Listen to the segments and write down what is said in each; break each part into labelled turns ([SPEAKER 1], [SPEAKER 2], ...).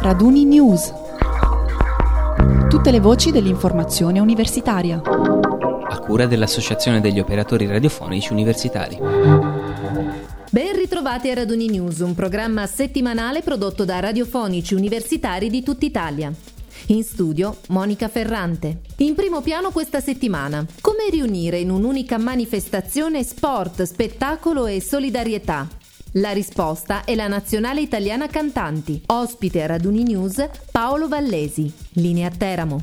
[SPEAKER 1] Raduni News. Tutte le voci dell'informazione universitaria.
[SPEAKER 2] A cura dell'Associazione degli Operatori Radiofonici Universitari.
[SPEAKER 3] Ben ritrovati a Raduni News, un programma settimanale prodotto da radiofonici universitari di tutta Italia. In studio Monica Ferrante. In primo piano questa settimana: come riunire in un'unica manifestazione sport, spettacolo e solidarietà? La risposta è la Nazionale Italiana Cantanti. Ospite a Raduni News Paolo Vallesi. Linea Teramo.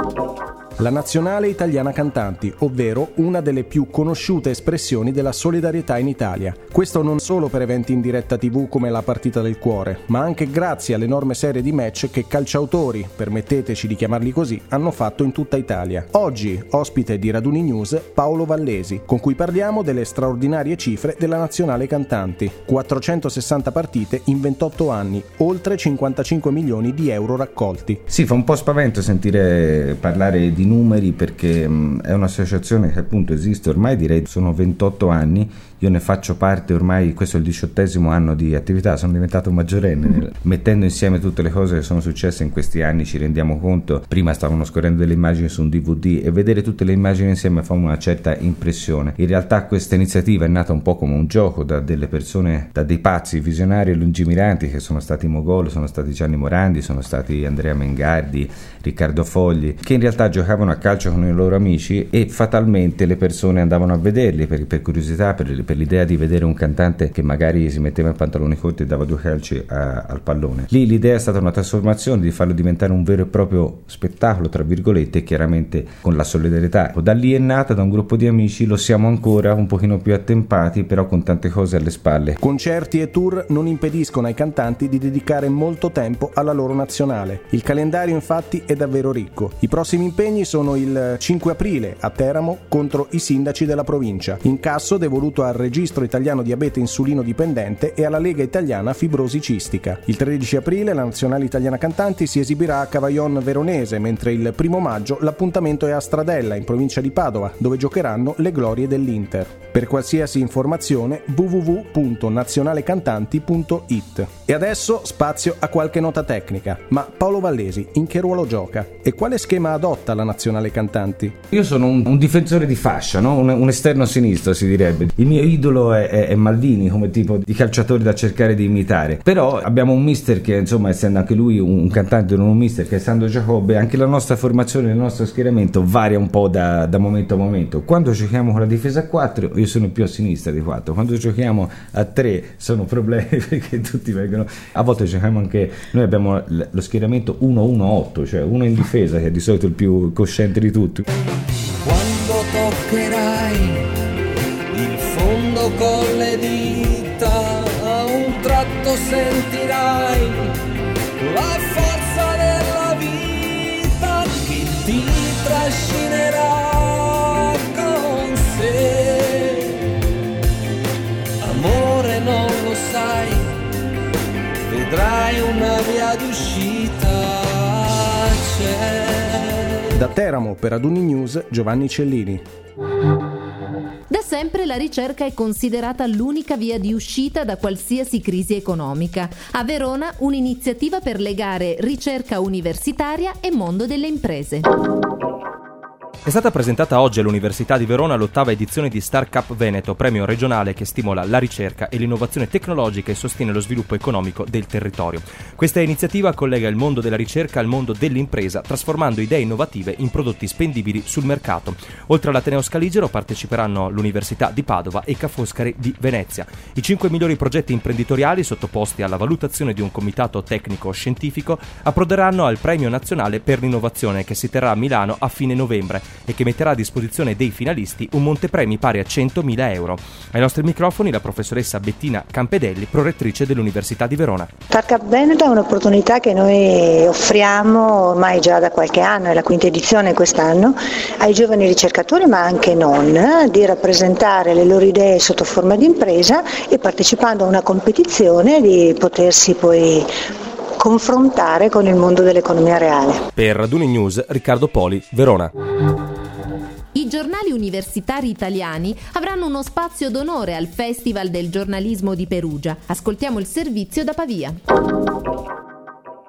[SPEAKER 4] La Nazionale Italiana Cantanti, ovvero una delle più conosciute espressioni della solidarietà in Italia. Questo non solo per eventi in diretta TV come la Partita del Cuore, ma anche grazie all'enorme serie di match che calciautori, permetteteci di chiamarli così, hanno fatto in tutta Italia. Oggi, ospite di Raduni News, Paolo Vallesi, con cui parliamo delle straordinarie cifre della Nazionale Cantanti. 460 partite in 28 anni, oltre 55 milioni di euro raccolti.
[SPEAKER 5] Sì, fa un po' spavento sentire parlare di numeri, perché è un'associazione che appunto esiste ormai, direi sono 28 anni. Io ne faccio parte ormai, questo è il 18° anno di attività, sono diventato maggiorenne. Mettendo insieme tutte le cose che sono successe in questi anni ci rendiamo conto. Prima stavano scorrendo delle immagini su un DVD e vedere tutte le immagini insieme fa una certa impressione. In realtà questa iniziativa è nata un po' come un gioco da delle persone, da dei pazzi visionari e lungimiranti che sono stati Mogol, sono stati Gianni Morandi, sono stati Andrea Mengardi, Riccardo Fogli, che in realtà giocavano a calcio con i loro amici e fatalmente le persone andavano a vederli per curiosità, per l'idea di vedere un cantante che magari si metteva in pantaloni corti e dava 2 calci al pallone. Lì l'idea è stata una trasformazione, di farlo diventare un vero e proprio spettacolo, tra virgolette, chiaramente con la solidarietà. Da lì è nata, da un gruppo di amici, lo siamo ancora, un pochino più attempati, però con tante cose alle spalle.
[SPEAKER 4] Concerti e tour non impediscono ai cantanti di dedicare molto tempo alla loro nazionale. Il calendario infatti è davvero ricco. I prossimi impegni sono il 5 aprile a Teramo contro i sindaci della provincia, incasso devoluto al Registro Italiano Diabete Insulino Dipendente e alla Lega Italiana Fibrosi Cistica. Il 13 aprile la Nazionale Italiana Cantanti si esibirà a Cavaillon Veronese, mentre il 1 maggio l'appuntamento è a Stradella, in provincia di Padova, dove giocheranno le glorie dell'Inter. Per qualsiasi informazione www.nazionalecantanti.it. E adesso spazio a qualche nota tecnica. Ma Paolo Vallesi in che ruolo gioca? E quale schema adotta la Nazionale Cantanti?
[SPEAKER 5] Io sono un difensore di fascia, no? un esterno sinistro si direbbe. Il mio idolo è Maldini come tipo di calciatore da cercare di imitare, però abbiamo un mister che, insomma, essendo anche lui un cantante, non un mister, che è Sandro Giacobbe. Anche la nostra formazione, il nostro schieramento varia un po' da momento a momento. Quando giochiamo con la difesa a 4 io sono più a sinistra di 4, quando giochiamo a 3 sono problemi perché tutti vengono, a volte giochiamo anche, noi abbiamo lo schieramento 1-1-8, cioè uno in difesa che è di solito il più cosciente di tutti.
[SPEAKER 6] Quando toccherai il fondo con le dita, a un tratto sentirai la forza della vita che ti trascinerà con sé. Amore, non lo sai, vedrai una via d'uscita c'è.
[SPEAKER 4] Da Teramo per Raduni News, Giovanni Cellini.
[SPEAKER 3] Da sempre la ricerca è considerata l'unica via di uscita da qualsiasi crisi economica. A Verona un'iniziativa per legare ricerca universitaria e mondo delle imprese.
[SPEAKER 7] È stata presentata oggi all'Università di Verona l'8ª edizione di Startup Veneto, premio regionale che stimola la ricerca e l'innovazione tecnologica e sostiene lo sviluppo economico del territorio. Questa iniziativa collega il mondo della ricerca al mondo dell'impresa, trasformando idee innovative in prodotti spendibili sul mercato. Oltre all'Ateneo Scaligero parteciperanno l'Università di Padova e Ca' Foscari di Venezia. I 5 migliori progetti imprenditoriali, sottoposti alla valutazione di un comitato tecnico-scientifico, approderanno al Premio Nazionale per l'Innovazione, che si terrà a Milano a fine novembre e che metterà a disposizione dei finalisti un montepremi pari a 100.000 euro. Ai nostri microfoni la professoressa Bettina Campedelli, prorettrice dell'Università di Verona.
[SPEAKER 8] Startup Veneto è un'opportunità che noi offriamo ormai già da qualche anno, è la 5ª edizione quest'anno, ai giovani ricercatori ma anche non, di rappresentare le loro idee sotto forma di impresa e, partecipando a una competizione, di potersi poi confrontare con il mondo dell'economia reale.
[SPEAKER 7] Per Raduni News, Riccardo Poli, Verona.
[SPEAKER 3] I giornali universitari italiani avranno uno spazio d'onore al Festival del giornalismo di Perugia. Ascoltiamo il servizio da Pavia.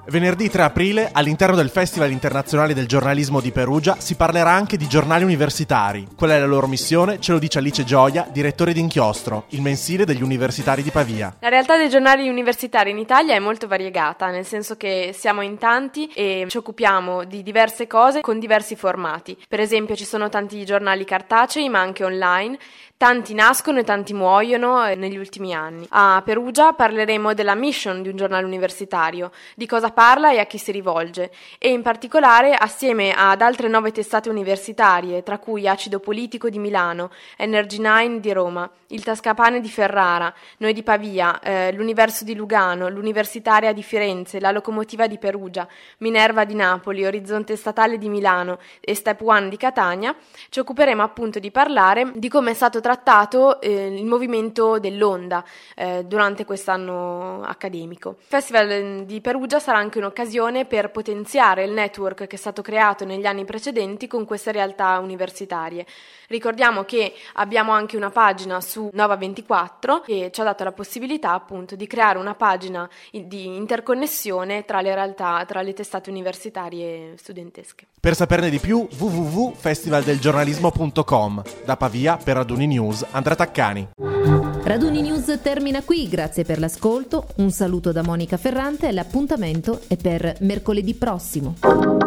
[SPEAKER 9] Venerdì 3 aprile, all'interno del Festival Internazionale del Giornalismo di Perugia, si parlerà anche di giornali universitari. Qual è la loro missione? Ce lo dice Alice Gioia, direttore di Inchiostro, il mensile degli universitari di Pavia.
[SPEAKER 10] La realtà dei giornali universitari in Italia è molto variegata, nel senso che siamo in tanti e ci occupiamo di diverse cose con diversi formati. Per esempio ci sono tanti giornali cartacei, ma anche online. Tanti nascono e tanti muoiono negli ultimi anni. A Perugia parleremo della mission di un giornale universitario, di cosa parla e a chi si rivolge, e in particolare assieme ad altre 9 testate universitarie, tra cui Acido Politico di Milano, Energy 9 di Roma, il Tascapane di Ferrara, Noi di Pavia, l'Universo di Lugano, l'Universitaria di Firenze, la Locomotiva di Perugia, Minerva di Napoli, Orizzonte Statale di Milano e Step One di Catania, ci occuperemo appunto di parlare di come è stato trattato il movimento dell'onda durante quest'anno accademico. Il Festival di Perugia sarà anche un'occasione per potenziare il network che è stato creato negli anni precedenti con queste realtà universitarie. Ricordiamo che abbiamo anche una pagina su Nova24 che ci ha dato la possibilità appunto di creare una pagina di interconnessione tra le realtà, tra le testate universitarie studentesche.
[SPEAKER 9] Per saperne di più, www.festivaldelgiornalismo.com. Da Pavia per Raduni News, Andrea Taccani.
[SPEAKER 3] Raduni News termina qui, grazie per l'ascolto, un saluto da Monica Ferrante e l'appuntamento è per mercoledì prossimo.